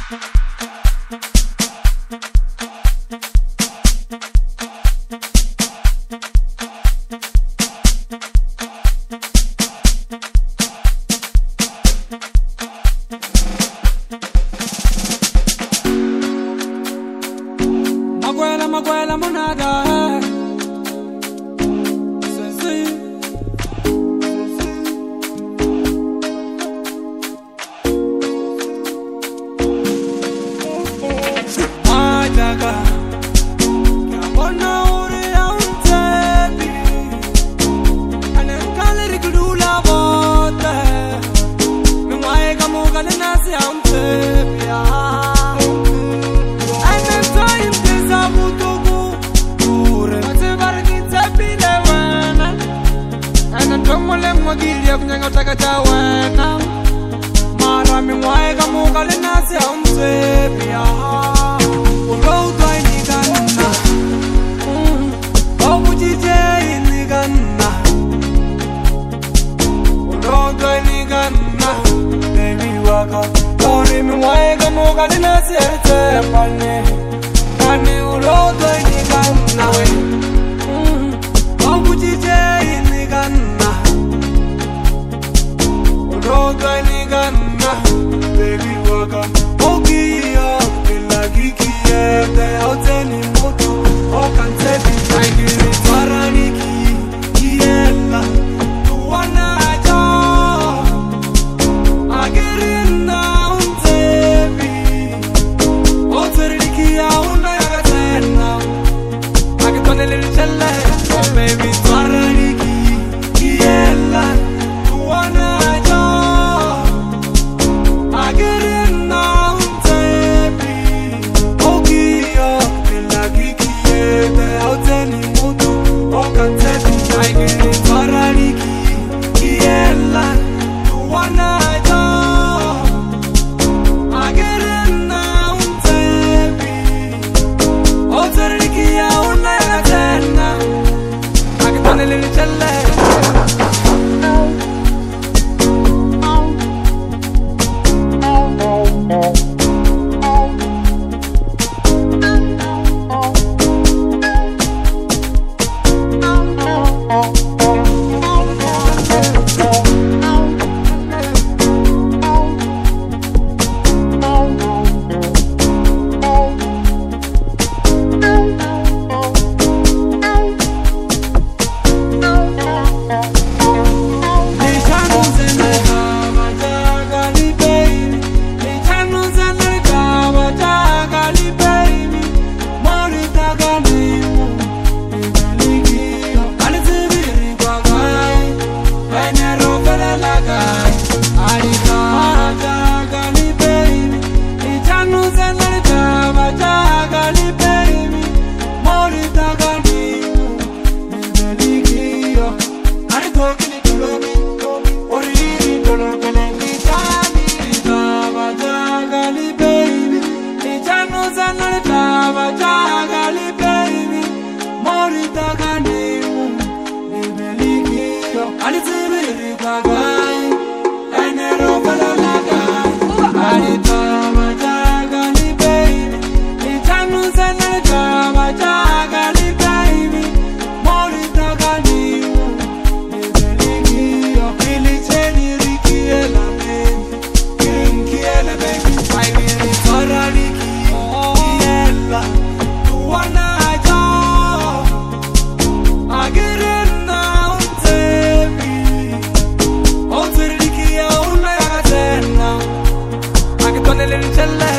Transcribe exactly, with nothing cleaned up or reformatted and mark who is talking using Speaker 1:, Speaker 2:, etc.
Speaker 1: Maguela, Maguela, monada. Sesi. Majaga. Kabona uri ya untebi. Anenkale rikudula bote. Mimwae kamuga linasi ya untebi ya. Magili ya kunyanga utaka wena mara mimwae kamuga linasi ya umsepia Ulo utwa inigana Obu jije inigana Ulo utwa inigana Baby waka Ori mimwae kamuga linasi ya ritepane Kani ulo utwa inigana Obu jije inigana Roga nigana, baby waka. Ogiya, ila kikiye, te auteni moto. Okante bitaigiri, paraniki, kiela, tuwana aja. Agirina untebi, oteriki ya una yagatena. Agitone lilichele, baby paraniki, kiela, tuwana aja. Tell